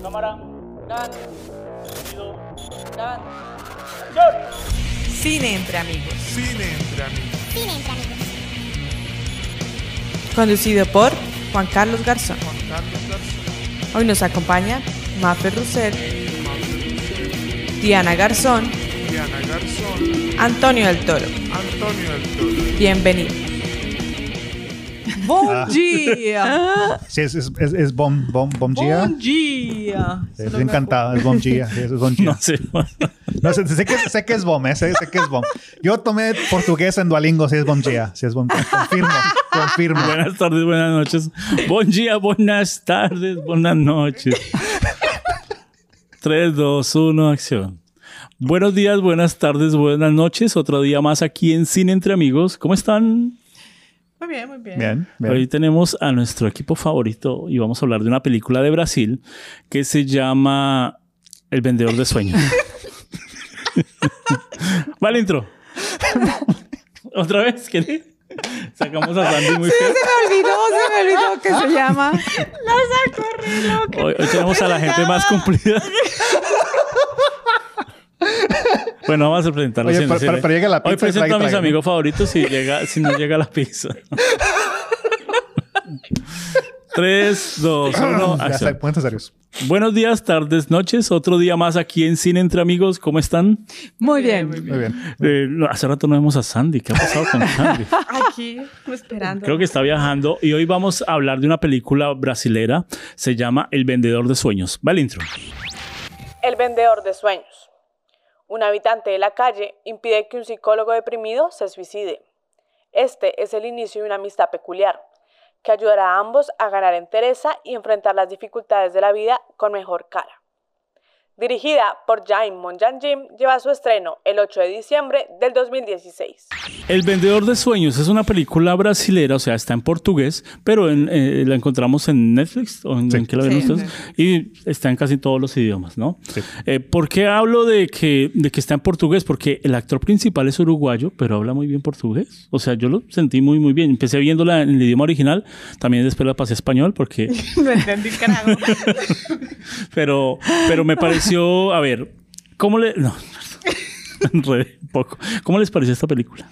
Cámara. Sonido. ¡Acción! Cine entre amigos. Cine entre amigos. Cine entre amigos. Conducido por Juan Carlos Garzón. Juan Carlos Garzón. Hoy nos acompaña Mafe Roussel, Diana Garzón, Diana Garzón. Antonio del Toro. Antonio del Toro. Bienvenido. Bom dia! Sí, es bom dia. Bom dia! Es encantado, es bom dia. Sí, es bom dia. No sé. No, sé que es bom, sé que es bom. Yo tomé portugués en Duolingo, sí es bom dia. Sí es bom. Confirmo. Buenas tardes, buenas noches. Buen día, buenas tardes, buenas noches. 3, 2, 1, acción. Buenos días, buenas tardes, buenas noches. Otro día más aquí en Cine Entre Amigos. ¿Cómo están? Muy bien, muy bien. Bien. Hoy tenemos a nuestro equipo favorito y vamos a hablar de una película de Brasil que se llama El Vendedor de Sueños. Va el intro. ¿Otra vez? ¿Qué? Sacamos a Sandy muy feo. Se me olvidó que se llama. Hoy tenemos a la gente más cumplida. Bueno, vamos a presentar la Oye, escena. pero llega la pizza. Hoy presento a mis trae. amigos favoritos si no llega la pizza. 3, 2, 1, Ya acción. está, ponte serios. Buenos días, tardes, noches. Otro día más aquí en Cine Entre Amigos. ¿Cómo están? Muy bien. Muy bien. No, hace rato no vemos a Sandy. ¿Qué ha pasado con Sandy? Aquí, esperando. Creo que está viajando. Y hoy vamos a hablar de una película brasilera. Se llama El Vendedor de Sueños. Va el intro. El vendedor de sueños. Un habitante de la calle impide que un psicólogo deprimido se suicide. Este es el inicio de una amistad peculiar, que ayudará a ambos a ganar entereza y enfrentar las dificultades de la vida con mejor cara. Dirigida por Jaime Monjanjim, lleva su estreno el 8 de diciembre del 2016. El Vendedor de Sueños es una película brasilera, o sea, está en portugués, pero la encontramos en Netflix, o en qué la ven ustedes, y está en casi todos los idiomas, ¿no? Sí. ¿Por qué hablo de que está en portugués? Porque el actor principal es uruguayo, pero habla muy bien portugués. O sea, yo lo sentí muy, muy bien. Empecé viéndola en el idioma original, también después la pasé a español, porque... No entendí, carajo. pero me pareció, a ver, ¿cómo le...? No, enredé un poco. ¿Cómo les pareció esta película?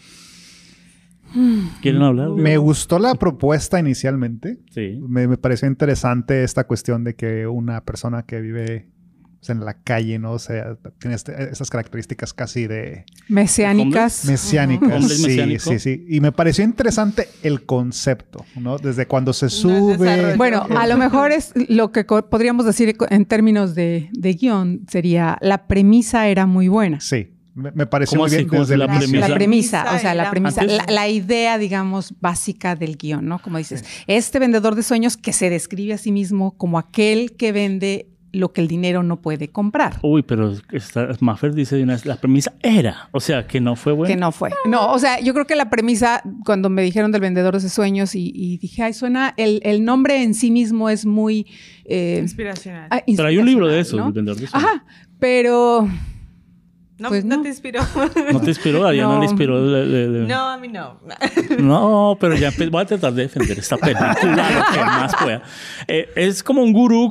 ¿Quieren hablar? Me gustó la propuesta inicialmente. Sí. Me pareció interesante esta cuestión de que una persona que vive en la calle, ¿no? O sea, tiene estas características casi de Mesiánicas. mesiánicas. Hombres Sí, mesiánicos. sí. Y me pareció interesante el concepto, ¿no? Desde cuando se desarrollo. sube. Bueno, a lo mejor es lo que podríamos decir en términos de guión, sería la premisa era muy buena. Sí. Me pareció ¿Cómo muy así? bien ¿Cómo desde así la el inicio. premisa? La premisa, o sea, la Era- premisa, Antes- la idea, digamos, básica del guión, ¿no? Como dices, este vendedor de sueños que se describe a sí mismo como aquel que vende lo que el dinero no puede comprar. Uy, pero Maffer dice de una vez, la premisa era, o sea, que no fue buena. Que no fue. No, o sea, yo creo que la premisa, cuando me dijeron del vendedor de sueños y dije, ay, suena, el nombre en sí mismo es muy... Inspiracional. Pero hay un libro de eso, ¿no? El Vendedor de Sueños. Ajá, pero... No, pues no no. te inspiró. ¿No te inspiró? ¿A Diana No. le inspiró? No, a mí no. No, pero ya voy a tratar de defender esta película lo que más pueda. Es como un gurú,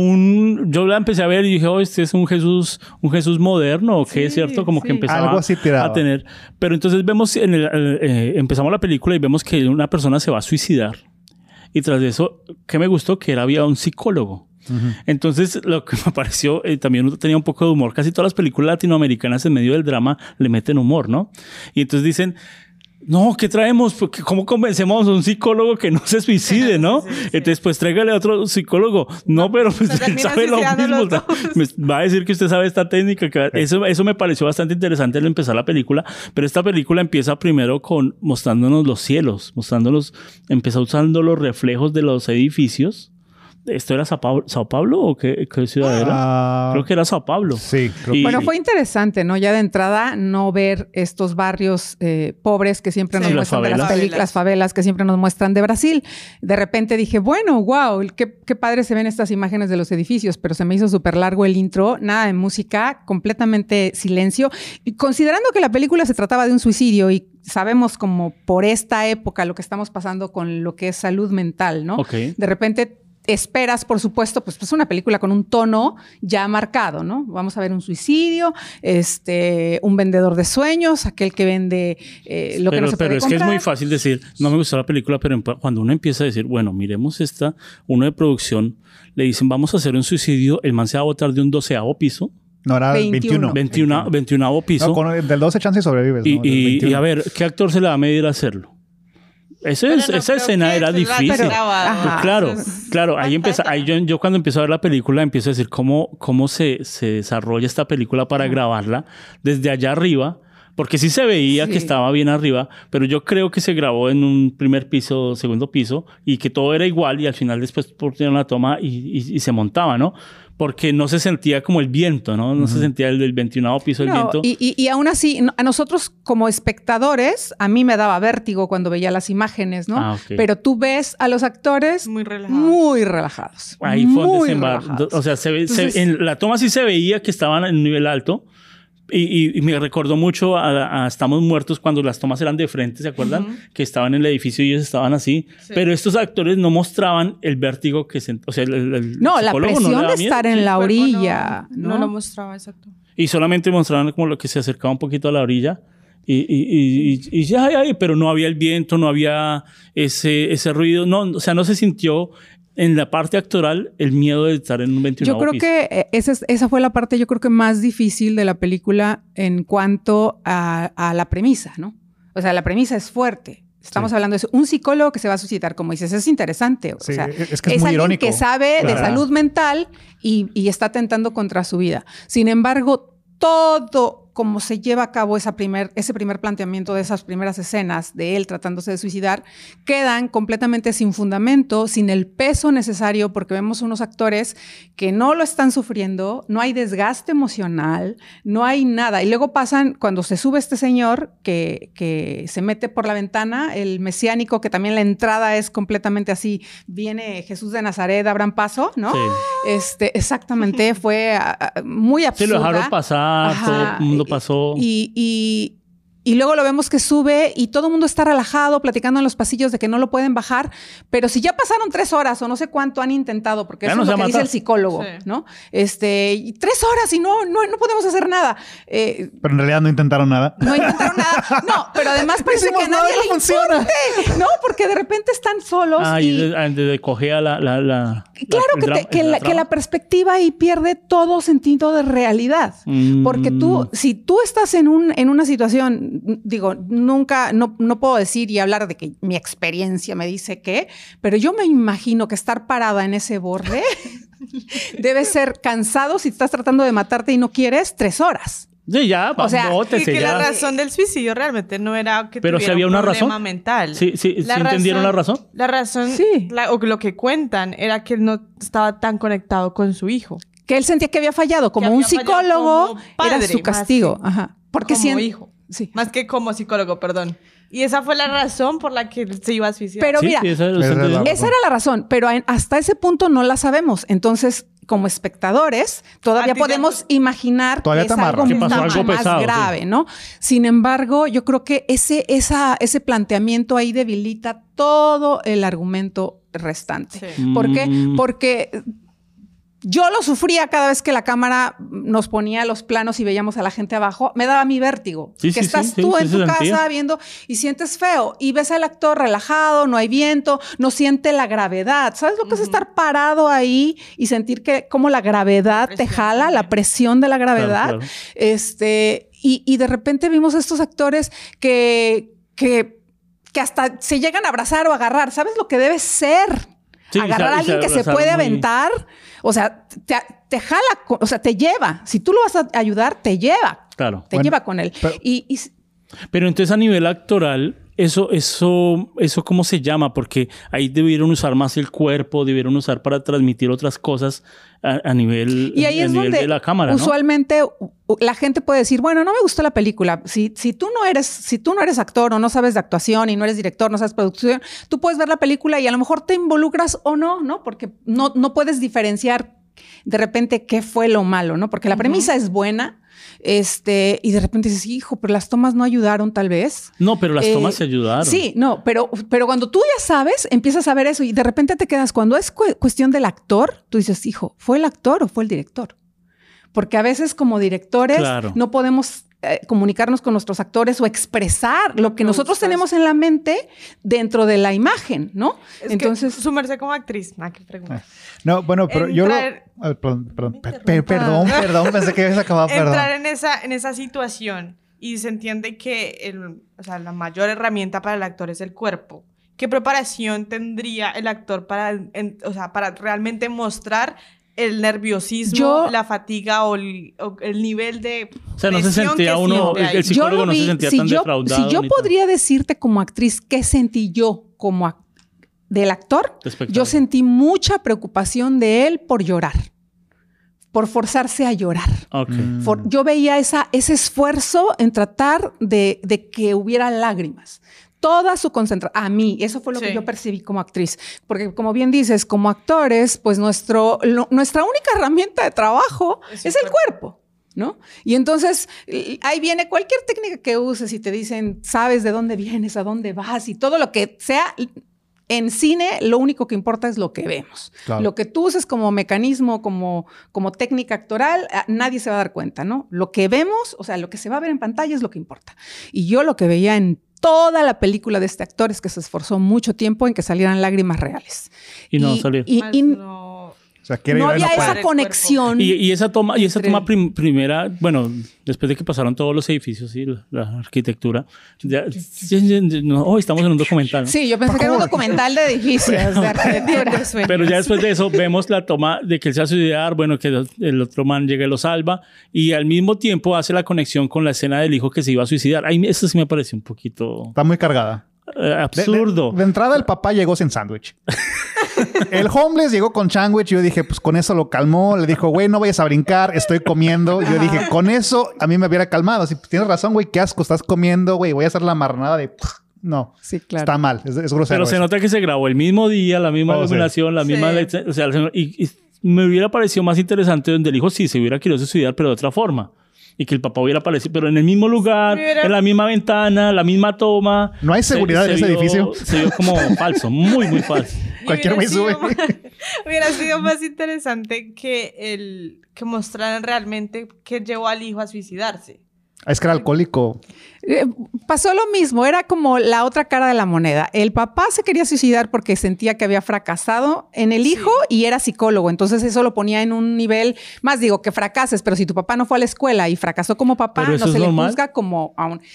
yo la empecé a ver y dije, oh, este es un Jesús moderno, ¿o qué es cierto? Como que sí. empezaba Algo así tirado. a tener. Pero entonces vemos, empezamos la película y vemos que una persona se va a suicidar. Y tras de eso, ¿qué me gustó? Que había un psicólogo. Entonces, lo que me pareció, también tenía un poco de humor. Casi todas las películas latinoamericanas en medio del drama le meten humor, ¿no? Y entonces dicen, no, ¿qué traemos? Porque ¿cómo convencemos a un psicólogo que no se suicide, no? Sí. Entonces, pues tráigale a otro psicólogo. No, pero pues se él terminan sabe lo suicidando mismo. los dos. Me va a decir que usted sabe esta técnica. Eso me pareció bastante interesante al empezar la película. Pero esta película empieza primero mostrándonos los cielos, empieza usando los reflejos de los edificios. ¿Esto era Sao Paulo o qué ciudad era? Creo que era Sao Paulo. Sí, creo que Bueno, fue interesante, ¿no? Ya de entrada, no ver estos barrios pobres que siempre nos Sí, las muestran de las favelas. películas, las favelas que siempre nos muestran de Brasil. De repente dije, bueno, wow, qué padre se ven estas imágenes de los edificios, pero se me hizo súper largo el intro, nada de música, completamente silencio. Y considerando que la película se trataba de un suicidio y sabemos como por esta época lo que estamos pasando con lo que es salud mental, ¿no? Ok. De repente esperas, por supuesto, pues una película con un tono ya marcado, ¿no? Vamos a ver un suicidio, un vendedor de sueños, aquel que vende lo que no se puede comprar. Pero es que es muy fácil decir, no me gustó la película, pero cuando uno empieza a decir, bueno, miremos uno de producción, le dicen, vamos a hacer un suicidio, el man se va a botar de un 12º piso. No, era 21. 21º piso. No, del 12 chance sobrevives. ¿no? Y a ver, ¿qué actor se le va a medir a hacerlo? Esa escena era difícil. Claro. Ahí empieza. Yo cuando empiezo a ver la película empiezo a decir cómo se desarrolla esta película para grabarla desde allá arriba. Porque sí se veía que estaba bien arriba, pero yo creo que se grabó en un primer piso, segundo piso, y que todo era igual, y al final después pusieron la toma y se montaba, ¿no? Porque no se sentía como el viento, ¿no? No se sentía el del 21º piso del viento. Y aún así, a nosotros como espectadores, a mí me daba vértigo cuando veía las imágenes, ¿no? Okay. Pero tú ves a los actores muy relajados. Ahí fue donde se embarcó. O sea, en la toma sí se veía que estaban en un nivel alto. Y me recordó mucho a Estamos Muertos cuando las tomas eran de frente, ¿se acuerdan? Que estaban en el edificio y ellos estaban así. Sí. Pero estos actores no mostraban el vértigo que o sea, no, la presión de estar en la orilla. No lo mostraba, exacto. Y solamente mostraban como lo que se acercaba un poquito a la orilla. Y ya, pero no había el viento, no había ese ruido. No, o sea, no se sintió en la parte actoral el miedo de estar en un 21º piso. Yo creo que esa fue la parte, yo creo que más difícil de la película en cuanto a la premisa, ¿no? O sea, la premisa es fuerte. Estamos hablando de un psicólogo que se va a suicidar, como dices, es interesante. O sea, es que es muy alguien irónico. Que sabe de salud mental y está atentando contra su vida. Sin embargo, todo como se lleva a cabo ese primer planteamiento de esas primeras escenas de él tratándose de suicidar, quedan completamente sin fundamento, sin el peso necesario, porque vemos unos actores que no lo están sufriendo, no hay desgaste emocional, no hay nada. Y luego pasan, cuando se sube este señor que se mete por la ventana, el mesiánico, que también la entrada es completamente así, viene Jesús de Nazaret, abran paso, ¿no? Sí. Exactamente, fue muy absurda. Sí, lo dejaron pasar, todo el mundo pasó. Y luego lo vemos que sube y todo el mundo está relajado, platicando en los pasillos de que no lo pueden bajar. Pero si ya pasaron 3 horas o no sé cuánto han intentado, porque eso es lo que dice el psicólogo, ¿no? 3 horas y no podemos hacer nada. Pero en realidad no intentaron nada. No intentaron nada. No, pero además parece que a nadie le funciona. No, porque de repente están solos. Y cogea la claro que la perspectiva ahí pierde todo sentido de realidad. Porque si tú estás en una situación, digo, nunca, no puedo decir y hablar de que mi experiencia me dice que, pero yo me imagino que estar parada en ese borde debe ser cansado si estás tratando de matarte y no quieres 3 horas. Sí, ya, o sea, bótese, y que ya. la razón del suicidio realmente no era que pero tuviera si había una problema razón mental. Sí, ¿entendieron la razón? La razón, sí. O lo que cuentan era que él no estaba tan conectado con su hijo. Que él sentía que había fallado. Como un psicólogo, como padre, era su castigo. Ajá. Porque como hijo. Sí. Más que como psicólogo, perdón. Y esa fue la razón por la que se iba a suicidar. Pero mira, esa era la razón. Pero hasta ese punto no la sabemos. Entonces, como espectadores, todavía podemos imaginar que es algo mucho más grave, ¿no? Sin embargo, yo creo que ese planteamiento ahí debilita todo el argumento restante. Sí. ¿Por qué? Porque yo lo sufría cada vez que la cámara nos ponía los planos y veíamos a la gente abajo. Me daba mi vértigo. Estás tú en tu casa viendo y sientes feo. Y ves al actor relajado, no hay viento, no siente la gravedad. ¿Sabes lo que es estar parado ahí y sentir que como la gravedad te jala, la presión de la gravedad? Claro. Y de repente vimos a estos actores que hasta se llegan a abrazar o agarrar. ¿Sabes lo que debe ser? Sí, agarrar a alguien que se puede aventar. O sea, te jala, o sea, te lleva. Si tú lo vas a ayudar, te lleva. Claro. Te lleva con él. Pero entonces a nivel actoral, eso ¿cómo se llama? Porque ahí debieron usar más el cuerpo, debieron usar para transmitir otras cosas a nivel, y ahí es nivel donde de la cámara, ¿no? Usualmente la gente puede decir, bueno, no me gustó la película. Si tú no eres actor o no sabes de actuación y no eres director, no sabes producción, tú puedes ver la película y a lo mejor te involucras o no, ¿no? Porque no puedes diferenciar de repente qué fue lo malo, ¿no? Porque la premisa es buena, Y de repente dices, hijo, pero las tomas no ayudaron tal vez. No, pero las tomas se ayudaron. Sí, no, pero cuando tú ya sabes, empiezas a ver eso y de repente te quedas, cuando es cuestión del actor, tú dices, hijo, ¿fue el actor o fue el director? Porque a veces como directores no podemos comunicarnos con nuestros actores o expresar lo que nosotros tenemos en la mente dentro de la imagen, ¿no? Entonces, su merced como actriz, nada que preguntar. No, bueno, pero perdón, pensé que habías acabado, entrar en esa situación y se entiende que la mayor herramienta para el actor es el cuerpo. ¿Qué preparación tendría el actor para realmente mostrar el nerviosismo, la fatiga o el nivel de no se sentía uno, el psicólogo no se sentía tan defraudado. Si yo podría decirte como actriz qué sentí yo como del actor, yo sentí mucha preocupación de él por llorar, por forzarse a llorar. Okay. Yo veía ese esfuerzo en tratar de que hubiera lágrimas. Toda su concentración, a mí, eso fue lo que yo percibí como actriz. Porque como bien dices, como actores, pues nuestra única herramienta de trabajo es el cuerpo, ¿no? Y entonces ahí viene cualquier técnica que uses y te dicen, sabes de dónde vienes, a dónde vas y todo lo que sea. En cine, lo único que importa es lo que vemos. Claro. Lo que tú uses como mecanismo, como técnica actoral, nadie se va a dar cuenta, ¿no? Lo que vemos, o sea, lo que se va a ver en pantalla es lo que importa. Y yo lo que veía en toda la película de este actor es que se esforzó mucho tiempo en que salieran lágrimas reales. Y no salieron. O sea, no había esa conexión. Y esa toma primera, bueno, después de que pasaron todos los edificios y la arquitectura, estamos en un documental, ¿no? Sí, yo pensé que era un documental de edificios, de arquitectura. Pero ya después de eso vemos la toma de que él se va a suicidar, bueno, que el otro man llega y lo salva, y al mismo tiempo hace la conexión con la escena del hijo que se iba a suicidar. Ahí eso sí me parece un poquito... Está muy cargada. Absurdo. De entrada, el papá llegó sin sándwich. El homeless llegó con sándwich. Yo dije, pues con eso lo calmó. Le dijo, güey, no vayas a brincar, estoy comiendo. Yo dije, con eso a mí me hubiera calmado. Si tienes razón, güey, qué asco, estás comiendo, güey. Voy a hacer la marranada de... No, sí, claro. Está mal, es grosero. Pero se nota que se grabó el mismo día, la misma iluminación, la misma... O sea, y me hubiera parecido más interesante donde el hijo sí se hubiera querido suicidar, pero de otra forma. Y que el papá hubiera aparecido, pero en el mismo lugar, en la misma ventana, la misma toma. No hay seguridad en ese edificio. Se vio como falso, muy, muy falso. Cualquier güey sube. Hubiera sido más interesante que mostraran realmente qué llevó al hijo a suicidarse. Es que era alcohólico. Pasó lo mismo, era como la otra cara de la moneda. El papá se quería suicidar porque sentía que había fracasado en el hijo y era psicólogo. Entonces eso lo ponía en un nivel más, digo, que fracases, pero si tu papá no fue a la escuela y fracasó como papá, no se le juzga como a un...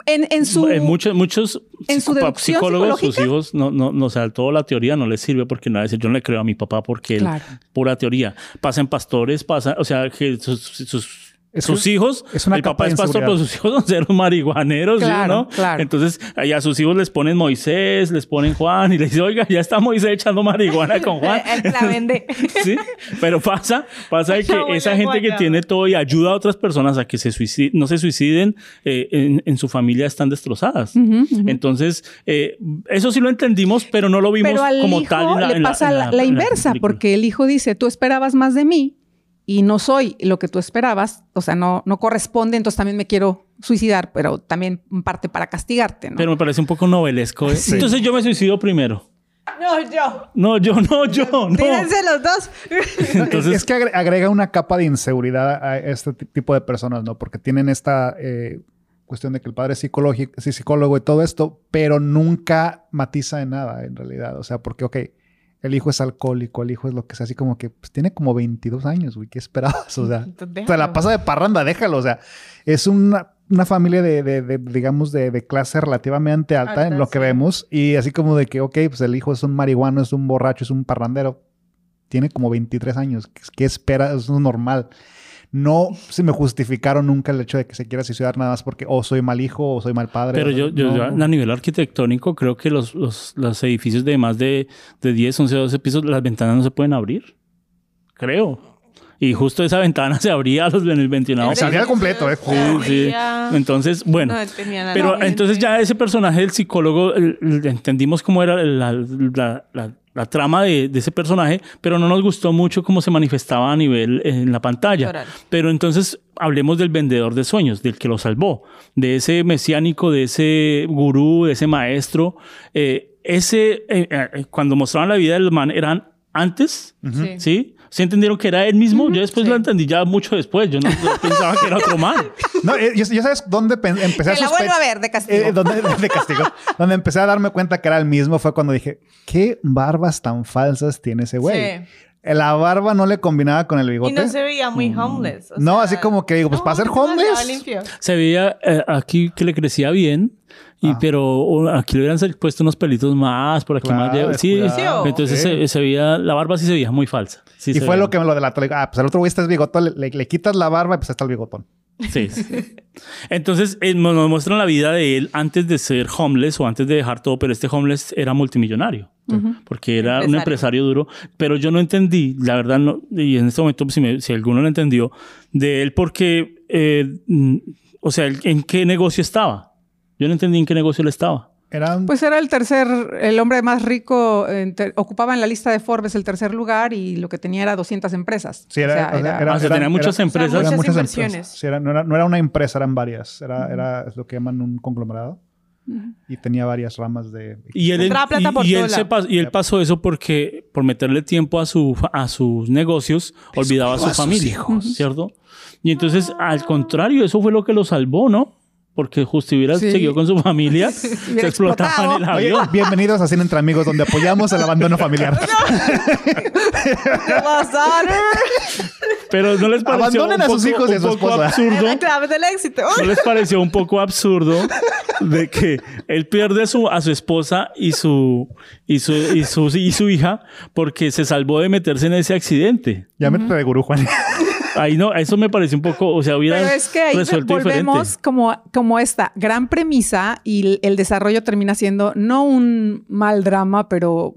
Muchos psicólogos, sus hijos, o sea, toda la teoría no les sirve porque nadie dice, yo no le creo a mi papá porque él, pura teoría. Pasan pastores, o sea, que sus hijos, el papá es pastor, pero sus hijos son seres marihuaneros, ¿no? Claro. Entonces, a sus hijos les ponen Moisés, les ponen Juan y les dicen, oiga, ya está Moisés echando marihuana con Juan. Él la vende. Sí, pero pasa de que esa gente que tiene todo y ayuda a otras personas a que no se suiciden, en su familia están destrozadas. Entonces, eso sí lo entendimos, pero no lo vimos como tal. Pero le pasa la inversa, porque el hijo dice, tú esperabas más de mí, y no soy lo que tú esperabas, o sea, no corresponde, entonces también me quiero suicidar, pero también en parte para castigarte, ¿no? Pero me parece un poco novelesco, ¿eh? Sí. Entonces yo me suicido primero. No, yo. Tírense los dos. Entonces, es que agrega una capa de inseguridad a este tipo de personas, ¿no? Porque tienen esta cuestión de que el padre es psicólogo y todo esto, pero nunca matiza en nada, en realidad. O sea, porque, el hijo es alcohólico, el hijo es lo que sea, así como que pues, tiene como 22 años, güey. ¿Qué esperabas? O sea, te la pasa de parranda, déjalo. O sea, es una familia digamos, de clase relativamente alta en lo que vemos. Y así como de que, pues el hijo es un marihuano, es un borracho, es un parrandero. Tiene como 23 años. ¿Qué espera? Es normal. No se me justificaron nunca el hecho de que se quiera suicidar nada más porque soy mal hijo o soy mal padre. Pero yo a nivel arquitectónico creo que los edificios de más de 10, 11, 12 pisos, las ventanas no se pueden abrir. Creo. Y justo esa ventana se abría en el 29. Se abría completo, Sí. Entonces, bueno. No tenía nada. Pero entonces ya ese personaje del psicólogo, entendimos cómo era la trama de ese personaje, pero no nos gustó mucho cómo se manifestaba a nivel en la pantalla. Total. Pero entonces hablemos del vendedor de sueños, del que lo salvó, de ese mesiánico, de ese gurú, de ese maestro. Cuando mostraban la vida del man, eran antes, ¿sí? ¿Sí entendieron que era él mismo? Yo después lo entendí ya mucho después. Yo no pensaba que era otro man. No, ¿ya sabes dónde empecé a Que la vuelvo a ver, de castigo. de castigo. Donde empecé a darme cuenta que era el mismo fue cuando dije, ¿qué barbas tan falsas tiene ese güey? Sí. La barba no le combinaba con el bigote. Y no se veía muy homeless. No, sea, así como que digo, pues para ser demasiado homeless. limpio. Se veía aquí que le crecía bien, pero aquí le hubieran puesto unos pelitos más, por aquí Claro, más. Sí, descuidado. entonces Sí. se veía, la barba sí se veía muy falsa. Sí, Y se fue veía. lo que me lo delató. Pues el otro güey está es bigotón, le quitas la barba y pues está el bigotón. Sí. Entonces nos muestran la vida de él antes de ser homeless o antes de dejar todo, pero este homeless era multimillonario. Porque era un empresario duro. Pero yo no entendí, la verdad, no, y en este momento, si alguno lo entendió, de él porque, o sea, ¿en qué negocio estaba? Yo no entendí en qué negocio él estaba. Pues era el hombre más rico, ocupaba en la lista de Forbes el tercer lugar y lo que tenía era 200 empresas. Sí, tenía muchas empresas. muchas muchas inversiones. empresas. Sí, no era una empresa, eran varias. Era lo que llaman un conglomerado. Y tenía varias ramas de... Y él, Entraba plata por todo lado. él pasó eso porque por meterle tiempo a sus negocios, olvidaba a su familia, ¿cierto? Y entonces, al contrario, eso fue lo que lo salvó, ¿no? Porque justo si hubiera seguido con su familia, se explotaban el Oye, avión. bienvenidos a Cine Entre Amigos, donde apoyamos el abandono familiar. Pero no les pareció Abandonen a sus hijos y a su esposa. absurdo. La clave del éxito. ¿No les pareció un poco absurdo de que él pierde a su esposa y su hija porque se salvó de meterse en ese accidente? Ya métete de gurú, Juan. Ahí no, eso me parece un poco, o sea, hubiera Pero es que ahí resuelto volvemos como esta gran premisa y el desarrollo termina siendo no un mal drama, pero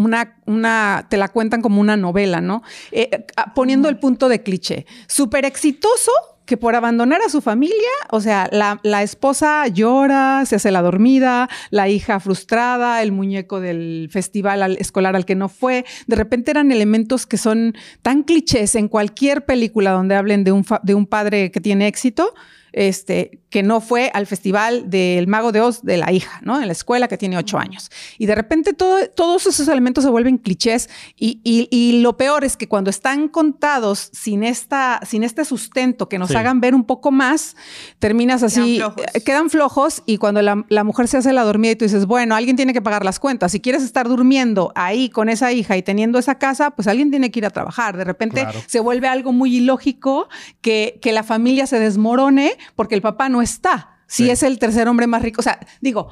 te la cuentan como una novela, ¿no? Poniendo el punto de cliché. Súper exitoso que por abandonar a su familia, o sea, la esposa llora, se hace la dormida, la hija frustrada, el muñeco del festival escolar al que no fue. De repente eran elementos que son tan clichés en cualquier película donde hablen de un padre que tiene éxito, que no fue al festival del Mago de Oz de la hija, ¿no? En la escuela que tiene 8 años. Y de repente todos esos elementos se vuelven clichés y lo peor es que cuando están contados sin este sustento que nos hagan ver un poco más, terminas así, quedan flojos y cuando la mujer se hace la dormida y tú dices, bueno, alguien tiene que pagar las cuentas. Si quieres estar durmiendo ahí con esa hija y teniendo esa casa, pues alguien tiene que ir a trabajar. De repente se vuelve algo muy ilógico que la familia se desmorone porque el papá no está. Si es el tercer hombre más rico. O sea, digo,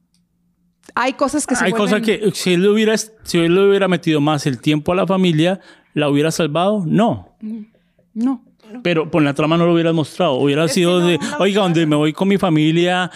hay cosas que se vuelven... cosas que si él le hubiera metido más el tiempo a la familia, ¿la hubiera salvado? No. No. Pero por la trama no lo hubieras mostrado. Hubiera sido oiga, donde me voy con mi familia,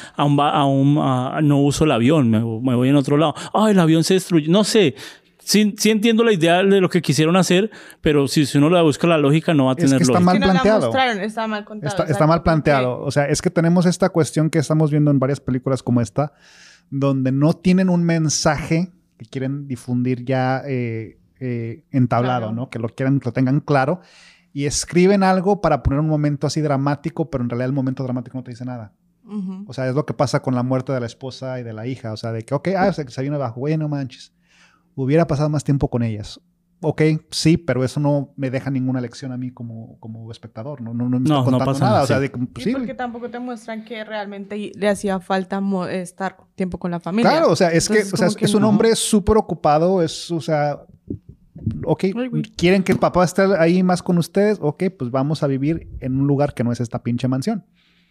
no uso el avión, me voy en otro lado. Ay, el avión se destruyó. No sé. Sí entiendo la idea de lo que quisieron hacer, pero si uno le busca la lógica no va a tener lógica. Está mal planteado. Está mal contado. Está mal planteado. O sea, es que tenemos esta cuestión que estamos viendo en varias películas como esta, donde no tienen un mensaje que quieren difundir ya entablado, ¿no? Que lo tengan claro. Y escriben algo para poner un momento así dramático, pero en realidad el momento dramático no te dice nada. O sea, es lo que pasa con la muerte de la esposa y de la hija. O sea, de que, se vino abajo. Güey, no manches. Hubiera pasado más tiempo con ellas. Ok, sí, pero eso no me deja ninguna lección a mí como espectador. No me está contando pasa nada. nada. O sea, sí, porque tampoco te muestran que realmente le hacía falta estar tiempo con la familia. Claro, o sea, es es un hombre súper ocupado. Ok, ¿quieren que el papá esté ahí más con ustedes? Ok, pues vamos a vivir en un lugar que no es esta pinche mansión.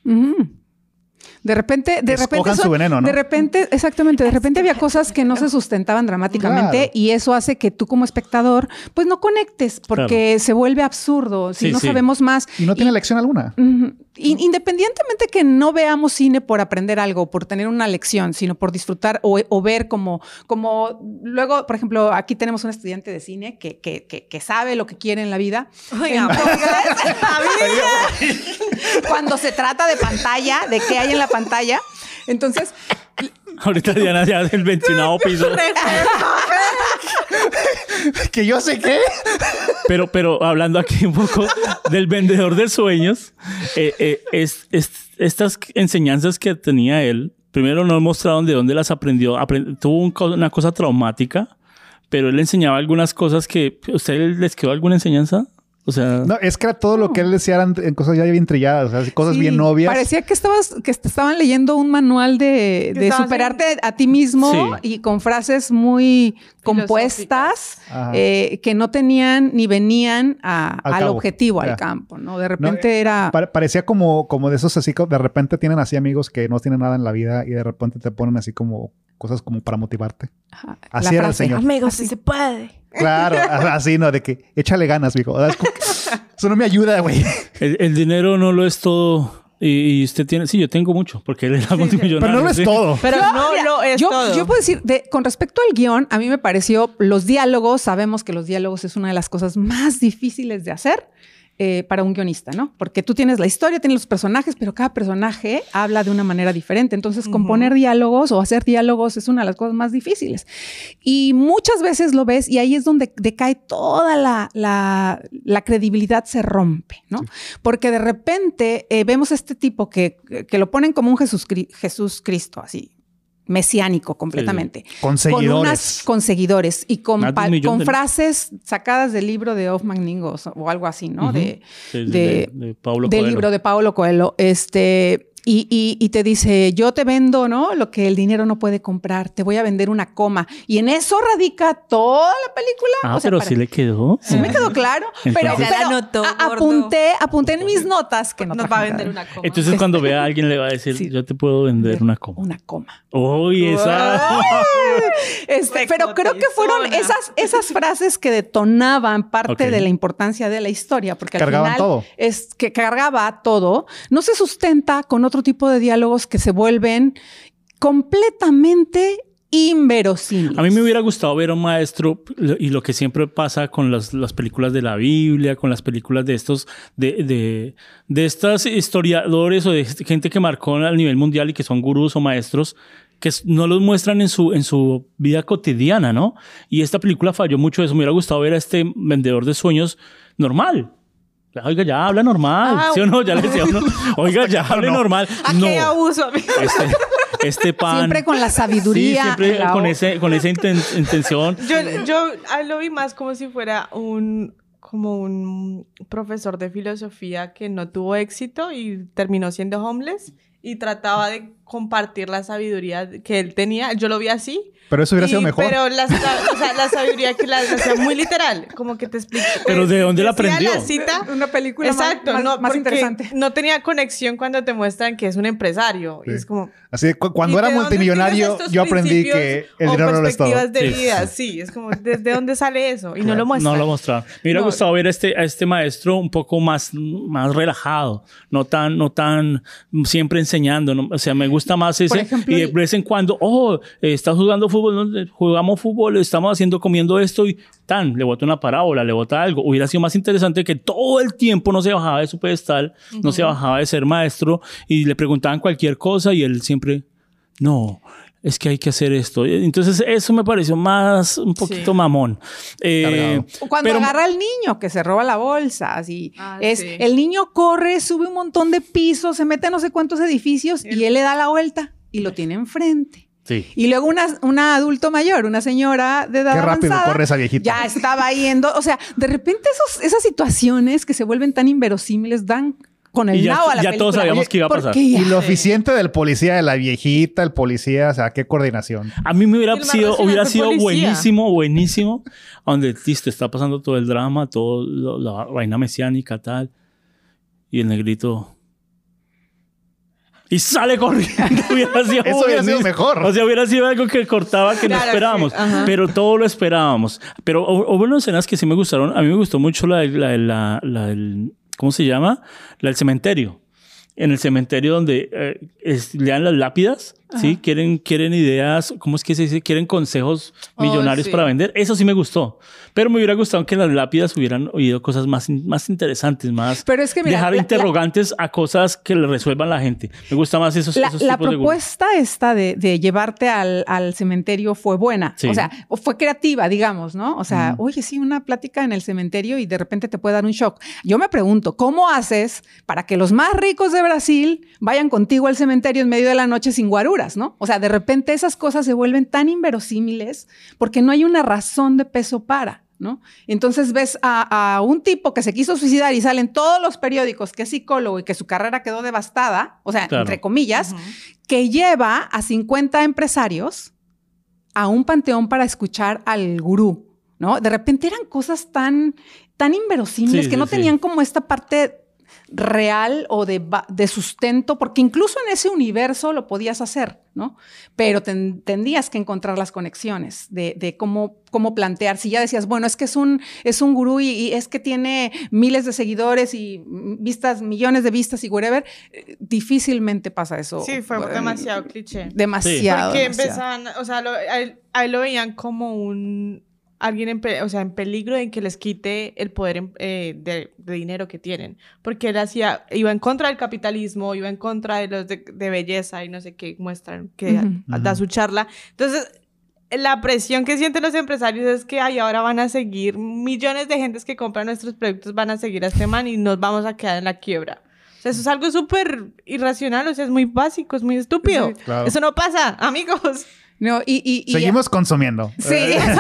De repente su veneno, ¿no? De repente había cosas que no se sustentaban dramáticamente y eso hace que tú como espectador pues no conectes porque se vuelve absurdo si no sabemos más. Y no tiene lección alguna. Independientemente que no veamos cine por aprender algo, por tener una lección, sino por disfrutar o ver como luego, por ejemplo, aquí tenemos un estudiante de cine que sabe lo que quiere en la vida. Cuando se trata de pantalla, de qué hay en la pantalla. Entonces... Ahorita Diana ya del 21º piso. Que yo sé qué. Pero hablando aquí un poco del vendedor de sueños, estas enseñanzas que tenía él, primero no mostraron de dónde las aprendió. Tuvo una cosa traumática, pero él enseñaba algunas cosas que... ¿Ustedes les quedó alguna enseñanza? O sea... No, es que era todo lo que él decía eran cosas ya bien trilladas, o sea, cosas Sí, bien obvias. Parecía que te estaban leyendo un manual de superarte a ti mismo Sí. y con frases muy compuestas Ajá. que no tenían ni venían Al al cabo. objetivo, Ya. al campo, ¿no? De repente era... Parecía como de esos así, de repente tienen así amigos que no tienen nada en la vida y de repente te ponen así como cosas como para motivarte. Ajá, Así la era el frase. señor. Amigos, si se puede. Claro, así, ¿no? De que échale ganas, viejo. O sea, eso no me ayuda, güey. El dinero no lo es todo. Y usted tiene... Sí, yo tengo mucho, porque él era multimillonario. Pero no lo es sí. todo. Pero no Mira, lo es yo, todo. Yo puedo decir, con respecto al guión, a mí me pareció los diálogos, sabemos que los diálogos es una de las cosas más difíciles de hacer para un guionista, ¿no? Porque tú tienes la historia, tienes los personajes, pero cada personaje habla de una manera diferente. Entonces, componer diálogos o hacer diálogos es una de las cosas más difíciles. Y muchas veces lo ves y ahí es donde decae toda la credibilidad, se rompe, ¿no? Porque de repente vemos este tipo que lo ponen como un Jesús Cristo, así, mesiánico completamente. Con seguidores. Con seguidores y con Más de un millón de- frases sacadas del libro de Hoffman Ningos o algo así, ¿no? Ujú. De Paulo Del Coelho. libro de Paulo Coelho. Y te dice, yo te vendo, ¿no? Lo que el dinero no puede comprar. Te voy a vender una coma. Y en eso radica toda la película. Ah, O sea, pero para- sí le quedó. Sí me quedó claro. Pero, Entonces- Ya la anotó, apunté en mis notas que no Nos va a vender una coma. Entonces cuando vea a alguien le va a decir, Sí. yo te puedo vender una coma. Una coma. Uy, esa... Pero creo que fueron esas frases que detonaban parte Ok. de la importancia de la historia, porque al Cargaban final todo. es que cargaba todo. No se sustenta con otro tipo de diálogos que se vuelven completamente inverosímiles. A mí me hubiera gustado ver a un maestro, y lo que siempre pasa con las películas de la Biblia, con las películas de estos, de estos historiadores o de gente que marcó a nivel mundial y que son gurús o maestros, que no los muestran en su vida cotidiana, ¿no? Y esta película falló mucho eso. Me hubiera gustado ver a este vendedor de sueños normal. Oiga, ya habla normal. ¿Sí o no? Ya le decía uno, oiga, ya hable normal. ¿A No. qué abuso, amigo? Este pan. Siempre con la sabiduría. Sí, siempre la- con esa intención. Yo lo vi más como si fuera un profesor de filosofía que no tuvo éxito y terminó siendo homeless y trataba de compartir la sabiduría que él tenía. Yo lo vi así. Pero eso hubiera sido mejor. Pero la sabiduría que la hacía muy literal, como que te explica. Pero ¿de dónde la decía aprendió? La cita, Una película exacto, más no, porque interesante. no tenía conexión cuando te muestran que es un empresario. Y Sí. es como... Así, cuando ¿y era de dónde multimillonario, tienes estos yo aprendí que principios el o dinero no lo es todo. perspectivas de Sí. vida? Sí, es como, ¿desde dónde sale eso? Y no lo muestran. No lo mostraron. Me hubiera No. gustado ver a este maestro un poco más relajado, no tan siempre enseñando. ¿no? O sea, me gusta más ese. Por ejemplo, y de vez en cuando, estás jugando fútbol, ¿no? Jugamos fútbol, estamos comiendo esto y le bota una parábola, le bota algo. Hubiera sido más interesante que todo el tiempo no se bajaba de su pedestal, no se bajaba de ser maestro y le preguntaban cualquier cosa y él siempre, no, es que hay que hacer esto. Entonces eso me pareció un poquito mamón. Cuando agarra al niño que se roba la bolsa, así. Sí. El niño corre, sube un montón de pisos, se mete a no sé cuántos edificios y él le da la vuelta y lo tiene enfrente. Sí. Y luego una adulto mayor, una señora de edad Qué rápido avanzada, corre esa viejita. ya estaba yendo. O sea, de repente esas situaciones que se vuelven tan inverosímiles dan con el Y ya- nao a la ya película. todos sabíamos que iba a ¿Por pasar. qué? Y lo eficiente del policía, de la viejita, el policía, o sea, qué coordinación. A mí me Y el más racional hubiera fue sido policía. buenísimo, donde listo, está pasando todo el drama, la vaina mesiánica, tal, y el negrito... Y sale corriendo. Hubiera sido Eso hubiera sido buenísimo. mejor. O sea, hubiera sido algo que cortaba que no Claro, esperábamos. que- ajá. Pero todo lo esperábamos. Pero hubo unas escenas que sí me gustaron. A mí me gustó mucho la del... ¿Cómo se llama? La del cementerio. En el cementerio donde lean las lápidas ¿sí? Quieren ideas, ¿cómo es que se dice? Quieren consejos millonarios sí. para vender. Eso sí me gustó. Pero me hubiera gustado que en las lápidas hubieran oído cosas más interesantes, más... Pero es que, mira, dejar interrogantes a cosas que le resuelvan a la gente. Me gusta más esos La tipos de propuesta esta de llevarte al cementerio fue buena. Sí. O sea, fue creativa, digamos, ¿no? O sea, oye, sí, una plática en el cementerio y de repente te puede dar un shock. Yo me pregunto, ¿cómo haces para que los más ricos de Brasil vayan contigo al cementerio en medio de la noche sin guaruras, ¿no? O sea, de repente esas cosas se vuelven tan inverosímiles porque no hay una razón de peso para, ¿no? Entonces ves a un tipo que se quiso suicidar y salen todos los periódicos que es psicólogo y que su carrera quedó devastada, o sea, Claro. entre comillas, que lleva a 50 empresarios a un panteón para escuchar al gurú, ¿no? De repente eran cosas tan inverosímiles Sí, que sí, no sí. tenían como esta parte real o de sustento, porque incluso en ese universo lo podías hacer, ¿no? Pero tendrías que encontrar las conexiones de cómo plantear. Si ya decías, bueno, es que es un gurú y es que tiene miles de seguidores y millones de vistas y whatever, difícilmente pasa eso. Sí, fue demasiado cliché. Demasiado. Porque demasiado. empezaban, o sea, a él lo veían como alguien en peligro de que les quite el poder de dinero que tienen. Porque él iba en contra del capitalismo, iba en contra de los de belleza y no sé qué muestran, que da su charla. Entonces, la presión que sienten los empresarios es que ahora van a seguir, millones de gentes que compran nuestros productos van a seguir a este man y nos vamos a quedar en la quiebra. O sea, eso es algo súper irracional, o sea, es muy básico, es muy estúpido. Sí, claro. Eso no pasa, amigos. No, Seguimos consumiendo. Sí.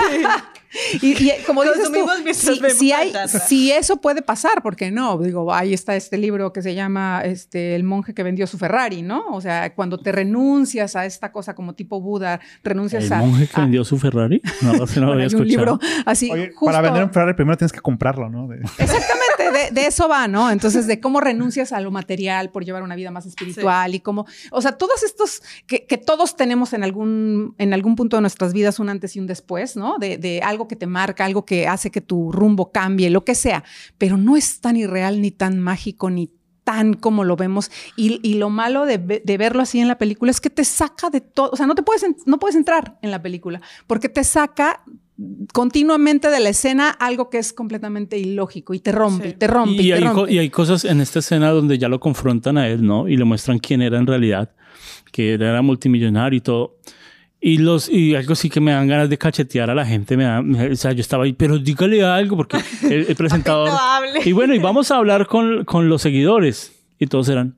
Y como dices tú, Consumimos mientras vemos la charla. si eso puede pasar, ¿por qué no? Digo, ahí está este libro que se llama El monje que vendió su Ferrari, ¿no? O sea, cuando te renuncias a esta cosa como tipo Buda, renuncias ¿El a... monje que vendió su Ferrari? No lo Bueno, había hay un escuchado. libro así, Oye, justo... para vender un Ferrari primero tienes que comprarlo, ¿no? Exactamente, de eso va, ¿no? Entonces, de cómo renuncias a lo material por llevar una vida más espiritual y cómo... O sea, todos estos que todos tenemos en algún punto de nuestras vidas un antes y un después, ¿no? De algo que te marca, algo que hace que tu rumbo cambie, lo que sea. Pero no es tan irreal, ni tan mágico, ni tan como lo vemos. Y lo malo de verlo así en la película es que te saca de todo. O sea, no puedes entrar en la película porque te saca continuamente de la escena algo que es completamente ilógico y te rompe, Sí. te rompe, Y te rompe. hay cosas en esta escena donde ya lo confrontan a él, ¿no? Y le muestran quién era en realidad, que era multimillonario y todo. Y algo sí que me dan ganas de cachetear a la gente. O sea, yo estaba ahí, pero dígale algo, porque el presentador... No hable. Y bueno, y vamos a hablar con los seguidores. Y todos eran...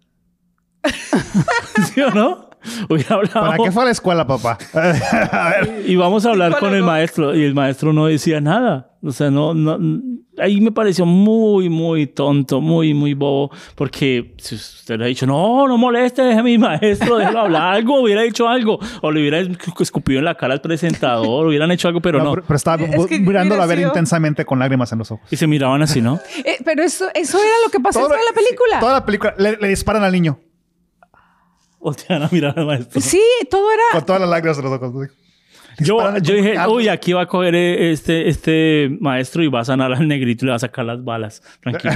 ¿Sí o no? Hubiera hablado... ¿Para qué fue a la escuela, papá? Y vamos a hablar con el Psicólogo. maestro. Y el maestro no decía nada. O sea, no. Ahí me pareció muy, muy tonto, muy, muy bobo. Porque si usted le ha dicho, no moleste a mi maestro, déjalo hablar algo, hubiera dicho algo. O le hubiera escupido en la cara al presentador, hubieran hecho algo, pero no. Pero estaba Es que mirándolo a ver hubiera sido- intensamente con lágrimas en los ojos. Y se miraban así, ¿no? Pero eso era lo que pasó en toda la película. Toda la película. Le disparan al niño. Voltean a mirar al maestro. Sí, todo era... Con todas las lágrimas en los ojos. Yo Disparan dije, como- uy, aquí va a coger este maestro y va a sanar al negrito y le va a sacar las balas. Tranquilo.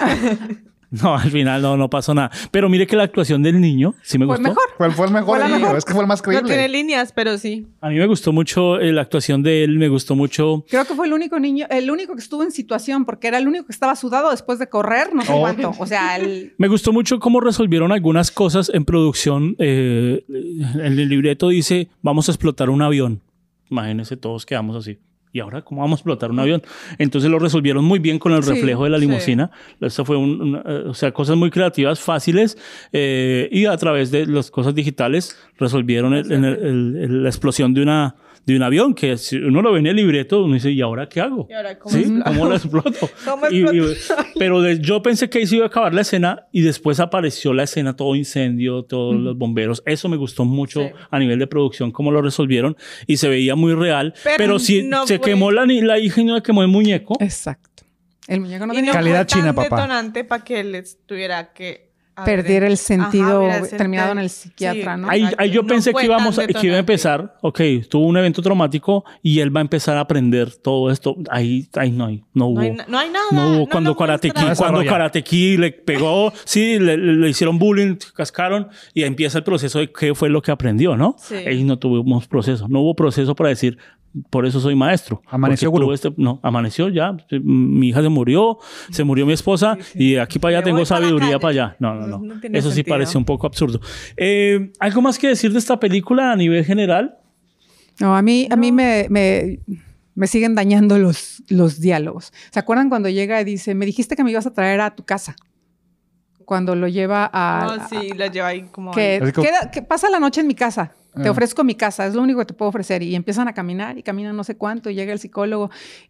No, al final no pasó nada. Pero mire que la actuación del niño sí me Fue gustó. mejor. Fue el mejor. Fue la el niño. mejor. Es que fue el más No tiene creíble. líneas, pero sí. A mí me gustó mucho la actuación de él, me gustó mucho. Creo que fue el único que estuvo en situación, porque era el único que estaba sudado después de correr, no sé Oh. cuánto. O sea, Me gustó mucho cómo resolvieron algunas cosas en producción. En el libreto dice, vamos a explotar un avión. Imagínense, todos quedamos así. ¿Y ahora cómo vamos a explotar un avión? Entonces lo resolvieron muy bien con el Sí, reflejo de la limusina. Esto fue o sea, cosas muy creativas, fáciles. Y a través de las cosas digitales resolvieron la explosión de un avión, que si uno lo ve en el libreto, uno dice, ¿y ahora qué hago? ¿Y ahora cómo ¿Sí? exploto? ¿Cómo lo exploto? ¿Cómo exploto? Pero yo pensé que ahí se iba a acabar la escena y después apareció la escena, todo incendio, todos los bomberos. Eso me gustó mucho Sí. a nivel de producción, cómo lo resolvieron y se veía muy real. Pero sí, no se fue- quemó la hija y no se quemó el muñeco. exacto. El muñeco no Y tenía... no Calidad fue tan china, papá. detonante para que él tuviera que perdiera el sentido, hubiera terminado en el sí, psiquiatra, ¿no? Ahí yo No pensé fue que tan que iba a detonante. empezar, tuvo un evento traumático y él va a empezar a aprender todo esto. Ahí no hubo. No hay nada. No hubo no cuando lo Karate Kid, muestran. cuando desarrolla. Karate Kid le pegó, sí, le hicieron bullying, cascaron y empieza el proceso de qué fue lo que aprendió, ¿no? Sí. Ahí no tuvimos proceso, no hubo proceso para decir, por eso soy maestro. Amaneció Porque gurú. tuve no, amaneció ya, mi hija se murió mi esposa y de aquí para allá Me tengo voy para la sabiduría calle. para allá. No. No tiene Eso sí sentido. pareció un poco absurdo. ¿Algo más que decir de esta película a nivel general? No, a mí me siguen dañando los diálogos. ¿Se acuerdan cuando llega y dice, me dijiste que me ibas a traer a tu casa? Cuando lo lleva a... No, sí, lo lleva ahí como... Que, Así como- que pasa la noche en mi casa. Te Ah. ofrezco mi casa, es lo único que te puedo ofrecer. Y empiezan a caminar y caminan no sé cuánto y llega el psicólogo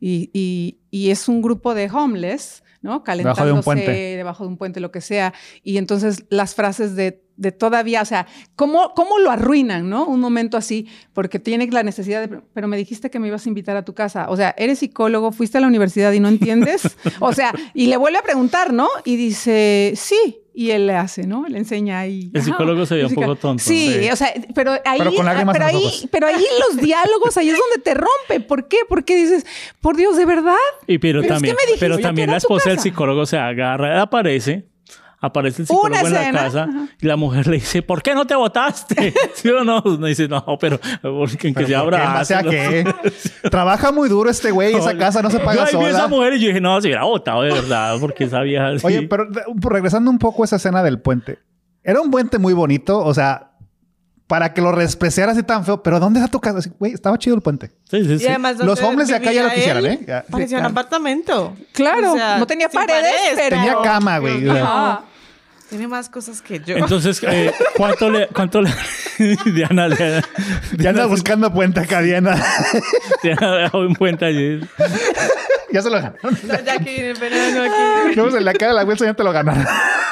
y es un grupo de homeless, ¿no? Calentándose Debajo de un puente. debajo de un puente, lo que sea. Y entonces las frases de todavía, o sea, ¿cómo lo arruinan, no? Un momento así, porque tiene la necesidad de, pero me dijiste que me ibas a invitar a tu casa. O sea, eres psicólogo, fuiste a la universidad y no entiendes. O sea, y le vuelve a preguntar, ¿no? Y dice, sí. Y él le hace, ¿no? Le enseña ahí. El psicólogo se veía un música. poco tonto. Sí, Sí. o sea, pero ahí, Pero con lágrimas en los ojos. pero ahí los diálogos, ahí es donde te rompe. ¿Por qué? Porque dices, por Dios, ¿de verdad? Pero Pero es también, que me dijiste pero que también era la tu esposa del casa. psicólogo se agarra, aparece el psicólogo Una en la escena, casa ajá. y la mujer le dice, ¿por qué no te votaste? ¿Sí o no? No dice, no, pero porque en que ¿Pero se por qué? ¿En abra. base a qué? Trabaja muy duro este güey. Esa casa no se Yo paga ahí vi a esa sola. mujer y yo dije, no, se hubiera votado de verdad, porque esa vieja así. Oye, pero regresando un poco a esa escena del puente. Era un puente muy bonito. O sea, para que lo despreciara así tan feo. Pero ¿dónde está tu casa? Así, güey, estaba chido el puente. Sí, sí, Y sí. además, Los donde homeless de acá ya lo vivía quisieran, él, ¿eh? Ya, Parecía sí, un ya. apartamento. Claro, O sea, no tenía sin paredes, pero... Tenía cama, güey. Ajá. Tiene más cosas que yo. Entonces, ¿cuánto le Diana Ya anda buscando puente acá, Diana. Diana dejó un puente allí. Ya se lo ganaron. Ya que viene el verano aquí. Luego se le acaba la Wilson ya te lo ganaron.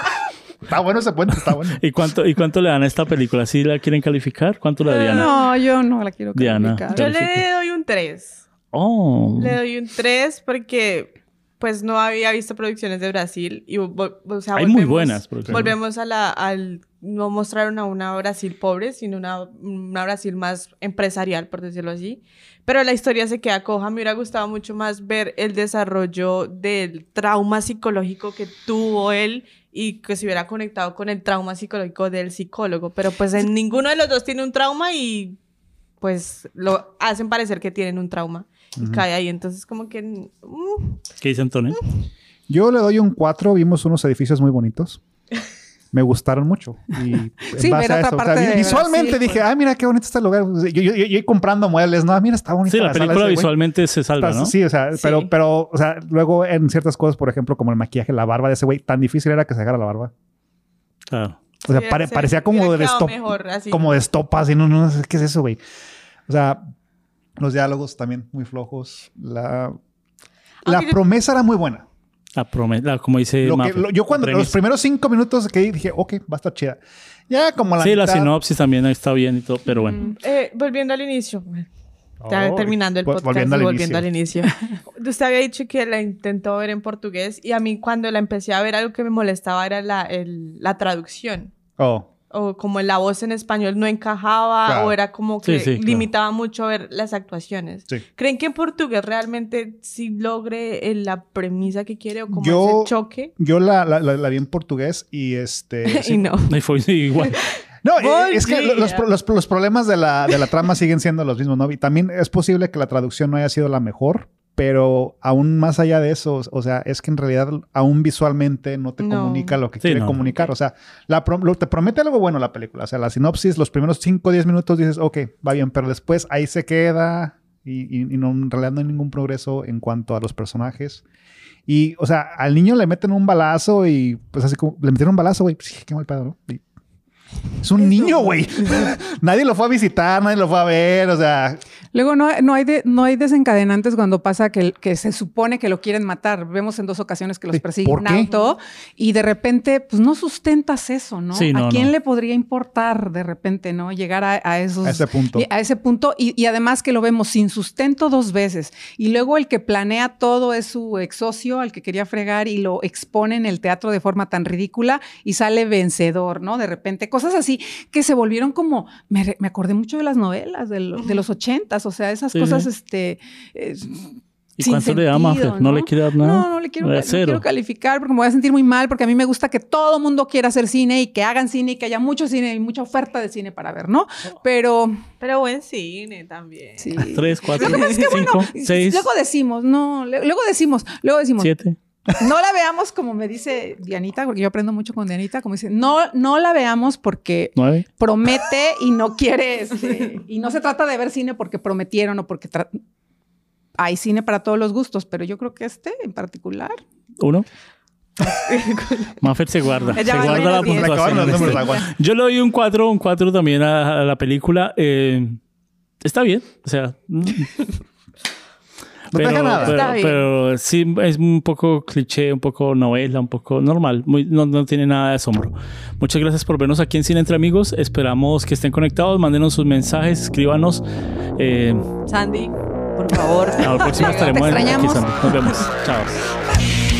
Está bueno ese puente, está bueno. ¿Y cuánto le dan a esta película? ¿Sí la quieren calificar? ¿Cuánto le darían? No, yo no la quiero Diana. calificar. Yo le doy un 3. Oh. Le doy un 3 porque pues no había visto producciones de Brasil y o sea, Hay muy buenas producciones. Volvemos al no mostraron a una Brasil pobre, sino una Brasil más empresarial, por decirlo así. Pero la historia se queda coja. Me hubiera gustado mucho más ver el desarrollo del trauma psicológico que tuvo él y que se hubiera conectado con el trauma psicológico del psicólogo. Pero pues en ninguno de los dos tiene un trauma y pues lo hacen parecer que tienen un trauma. Y cae ahí. Entonces como que... ¿Qué dice Antonio? Yo le doy un 4. Vimos unos edificios muy bonitos. Me gustaron mucho. Y en Sí, base ver a otra eso, parte de visualmente Brasil, dije, pues. mira qué bonito está el lugar. Yo comprando muebles, no, mira, está bonita Sí, la sala película ese, güey. visualmente se salva, Está- ¿no? Sí, o sea, Sí. pero, o sea, luego en ciertas cosas, por ejemplo, como el maquillaje, la barba de ese güey, tan difícil era que se dejara la barba. Claro. O sea, Sí, parecía como hubiera de quedado stop, mejor, así. como de estopas y no sé qué es eso, güey. O sea, los diálogos también muy flojos. La Aunque yo- promesa era muy buena. La promesa, como dice Mafe, Yo cuando la los premisa. primeros 5 minutos que dije, ok, va a estar chida. Ya como la Sí, la mitad- sinopsis también está bien y todo, pero bueno. Volviendo al inicio. Ya Oh, terminando el podcast volviendo y al volviendo inicio. al inicio. Usted había dicho que la intentó ver en portugués y a mí cuando la empecé a ver algo que me molestaba era la traducción. Oh, O como la voz en español no encajaba Claro. o era como que Sí, claro. limitaba mucho ver las actuaciones. sí. ¿Creen que en portugués realmente sí logre la premisa que quiere o como Yo- ese choque? Yo la vi en portugués y Y no. Y fue igual. No, Bom es que dia. los problemas de la trama siguen siendo los mismos, ¿no? Y también es posible que la traducción no haya sido la mejor, pero aún más allá de eso, o sea, es que en realidad aún visualmente no te No. comunica lo que Sí, quiere no. comunicar. O sea, te promete algo bueno la película. O sea, la sinopsis, los primeros 5 o 10 minutos dices, ok, va bien, pero después ahí se queda y no, en realidad no hay ningún progreso en cuanto a los personajes. Y, o sea, al niño le meten un balazo y pues así como, le metieron un balazo, güey, pues, qué mal pedo, ¿no? Es un niño, güey. Nadie lo fue a visitar, nadie lo fue a ver, o sea... Luego no hay desencadenantes cuando pasa que se supone que lo quieren matar. Vemos en 2 ocasiones que los persigue un auto y de repente, pues no sustentas eso, ¿no? Sí, ¿A quién le podría importar de repente, no? Llegar a ese punto. Y además que lo vemos sin sustento 2 veces. Y luego el que planea todo es su ex socio, al que quería fregar y lo expone en el teatro de forma tan ridícula y sale vencedor, ¿no? De repente, cosas así que se volvieron como... Me acordé mucho de las novelas de los 80s. O sea, esas cosas, ¿Y cuánto le da, Mafer? ¿No le quiere dar nada? No le quiero calificar porque me voy a sentir muy mal, porque a mí me gusta que todo el mundo quiera hacer cine y que hagan cine y que haya mucho cine y mucha oferta de cine para ver, ¿no? Pero buen cine también. Sí. 3, 4, Lo que pasa es que, 5, 6. Luego decimos, 7. no la veamos como me dice Dianita, porque yo aprendo mucho con Dianita, como dice, no la veamos porque 9. promete y no quiere, y no se trata de ver cine porque prometieron o porque hay cine para todos los gustos, pero yo creo que en particular. 1. Mafer se guarda la puntuación. Yo le doy un 4 también a la película. Está bien, o sea... Pero sí es un poco cliché, un poco novela, un poco normal. No tiene nada de asombro. Muchas gracias por vernos aquí en Cine Entre Amigos. Esperamos que estén conectados. Mándenos sus mensajes, escríbanos. Sandy, por favor. La próxima estaremos aquí, Sandy. Nos vemos. Chao.